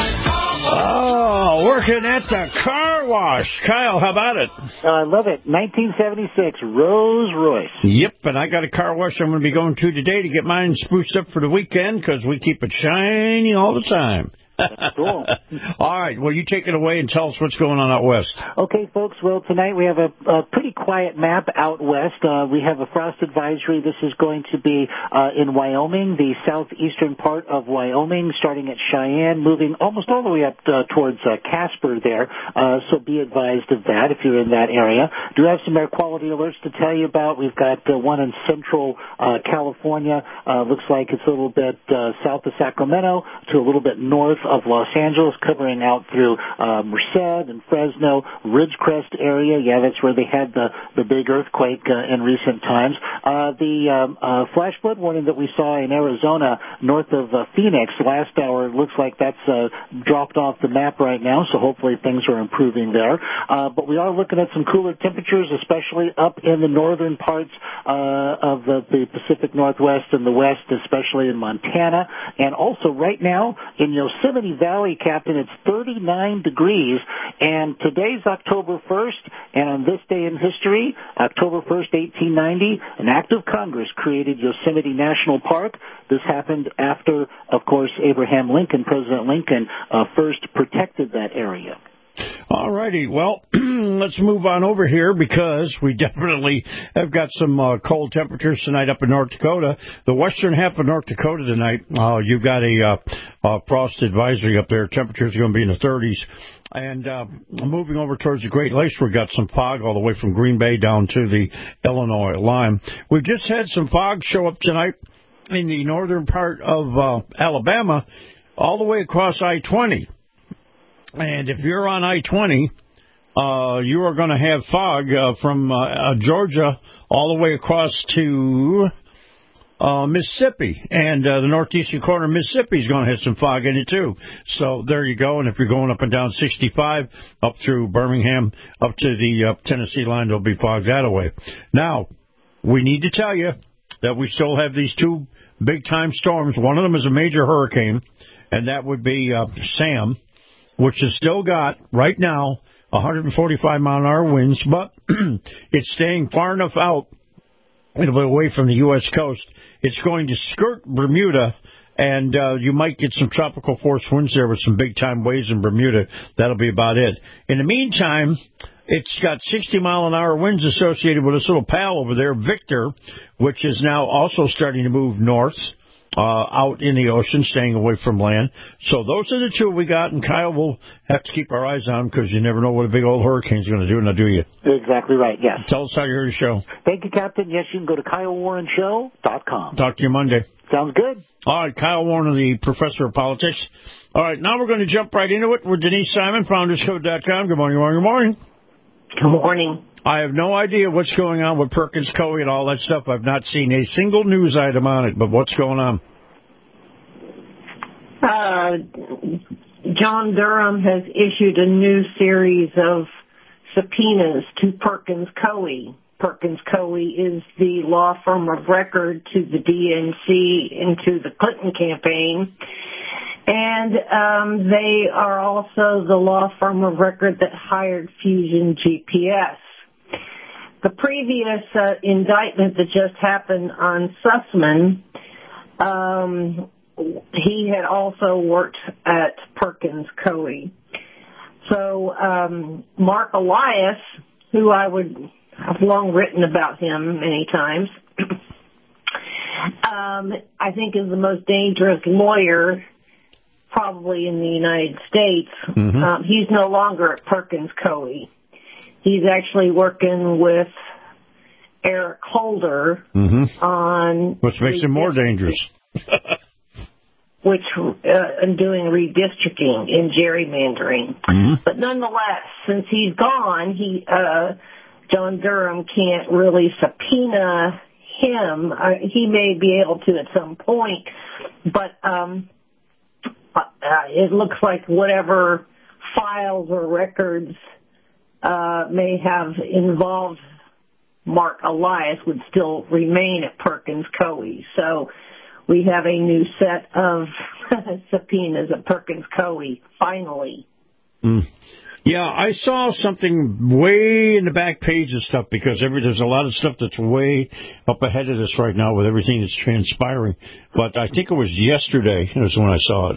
Oh, working at the car wash. Kyle, how about it? Uh, I love it. nineteen seventy-six, Rolls Royce. Yep, and I got a car wash I'm going to be going to today to get mine spruced up for the weekend because we keep it shiny all the time. That's cool. All right, well, you take it away and tell us what's going on out west. Okay, folks, well, tonight we have a, a pretty quiet map out west. Uh, we have a frost advisory. This is going to be uh, in Wyoming, the southeastern part of Wyoming, starting at Cheyenne, moving almost all the way up uh, towards uh, Casper there. Uh, so be advised of that if you're in that area. Do have some air quality alerts to tell you about. We've got uh, one in central uh, California. Uh, looks like it's a little bit uh, south of Sacramento to a little bit north of Los Angeles, covering out through uh, Merced and Fresno, Ridgecrest area. Yeah, that's where they had the, the big earthquake uh, in recent times. Uh, the um, uh, flash flood warning that we saw in Arizona north of uh, Phoenix last hour, looks like that's uh, dropped off the map right now, so hopefully things are improving there. Uh, but we are looking at some cooler temperatures, especially up in the northern parts uh, of the, the Pacific Northwest and the West, especially in Montana. And also right now in Yosemite Valley, Captain, it's thirty-nine degrees, and today's October first, and on this day in history, October first, eighteen ninety, an act of Congress created Yosemite National Park. This happened after, of course, Abraham Lincoln, President Lincoln, uh, first protected that area. All righty. Well, let's move on over here because we definitely have got some uh, cold temperatures tonight up in North Dakota. The western half of North Dakota tonight, uh, you've got a uh, uh, frost advisory up there. Temperatures are going to be in the thirties. And uh, moving over towards the Great Lakes, we've got some fog all the way from Green Bay down to the Illinois line. We've just had some fog show up tonight in the northern part of uh, Alabama all the way across I twenty. And if you're on I twenty, uh, you are going to have fog uh, from uh, uh, Georgia all the way across to uh, Mississippi. And uh, the northeastern corner of Mississippi is going to have some fog in it, too. So there you go. And if you're going up and down sixty-five, up through Birmingham, up to the uh, Tennessee line, there'll be fog that way. Now, we need to tell you that we still have these two big-time storms. One of them is a major hurricane, and that would be uh, Sam, which has still got, right now, one hundred forty-five mile an hour winds, but it's staying far enough out, a little bit away from the U S coast. It's going to skirt Bermuda, and uh, you might get some tropical force winds there with some big-time waves in Bermuda. That'll be about it. In the meantime, it's got sixty mile an hour winds associated with this little pal over there, Victor, which is now also starting to move north. Uh, out in the ocean, staying away from land. So those are the two we got, and Kyle will have to keep our eyes on because you never know what a big old hurricane's going to do, now do you? Exactly right, yes. Tell us how you heard the show. Thank you, Captain. Yes, you can go to Kyle Warren Show dot com. Talk to you Monday. Sounds good. All right, Kyle Warren, the professor of politics. All right, now we're going to jump right into it with Denise Simon, founders code dot com. Good morning, good morning, good morning. Good morning. I have no idea what's going on with Perkins Coie and all that stuff. I've not seen a single news item on it, but what's going on? Uh, John Durham has issued a new series of subpoenas to Perkins Coie. Perkins Coie is the law firm of record to the D N C and to the Clinton campaign. And um, they are also the law firm of record that hired Fusion G P S. The previous uh, indictment that just happened on Sussman, um, he had also worked at Perkins Coie. So um, Mark Elias, who I would have long written about him many times, um, I think is the most dangerous lawyer probably in the United States. Mm-hmm. Um, he's no longer at Perkins Coie. He's actually working with Eric Holder mm-hmm. on... Which makes him more dangerous. which uh, and doing redistricting and gerrymandering. Mm-hmm. But nonetheless, since he's gone, he uh, John Durham can't really subpoena him. Uh, he may be able to at some point, but um, uh, it looks like whatever files or records uh, may have involved Mark Elias would still remain at Perkins Coie. So we have a new set of subpoenas at Perkins Coie, finally. Mm. Yeah, I saw something way in the back page of stuff because every, there's a lot of stuff that's way up ahead of this right now with everything that's transpiring. But I think it was yesterday was when I saw it.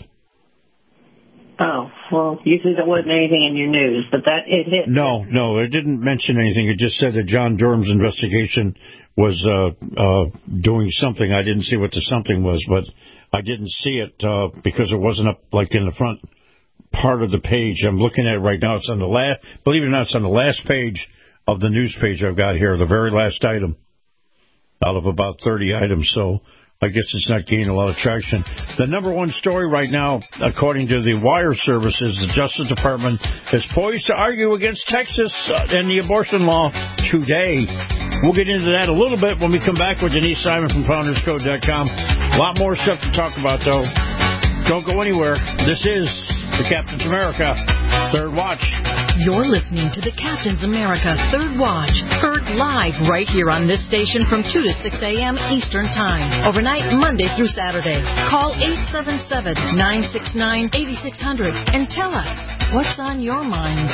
Oh, well, usually there wasn't anything in your news, but that it hit. No, no, it didn't mention anything. It just said that John Durham's investigation was uh, uh, doing something. I didn't see what the something was, but I didn't see it uh, because it wasn't up like in the front part of the page. I'm looking at it right now. It's on the last, believe it or not, it's on the last page of the news page I've got here, the very last item out of about thirty items. So I guess it's not gaining a lot of traction. The number one story right now, according to the wire services, the Justice Department is poised to argue against Texas and the abortion law today. We'll get into that a little bit when we come back with Denise Simon from Founders Code dot com. A lot more stuff to talk about, though. Don't go anywhere. This is the Captain's America Third Watch. You're listening to the Captain's America Third Watch, heard live right here on this station from two to six a.m. Eastern Time, overnight Monday through Saturday. Call eight seven seven, nine six nine, eight six zero zero and tell us what's on your mind.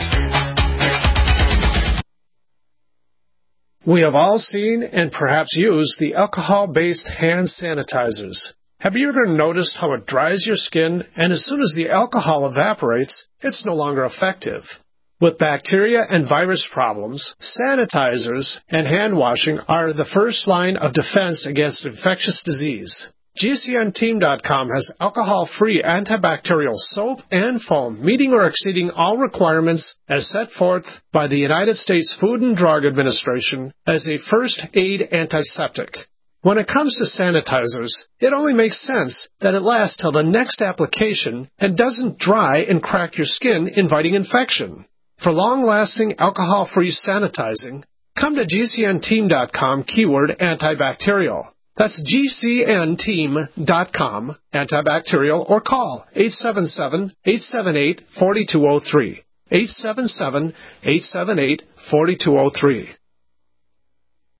We have all seen and perhaps used the alcohol-based hand sanitizers. Have you ever noticed how it dries your skin, and as soon as the alcohol evaporates, it's no longer effective? With bacteria and virus problems, sanitizers and hand washing are the first line of defense against infectious disease. G C N team dot com has alcohol-free antibacterial soap and foam meeting or exceeding all requirements as set forth by the United States Food and Drug Administration as a first aid antiseptic. When it comes to sanitizers, it only makes sense that it lasts till the next application and doesn't dry and crack your skin, inviting infection. For long-lasting alcohol-free sanitizing, come to G C N team dot com keyword antibacterial. That's G C N team dot com antibacterial or call eight seven seven, eight seven eight, four two zero three. eight seven seven, eight seven eight, four two zero three.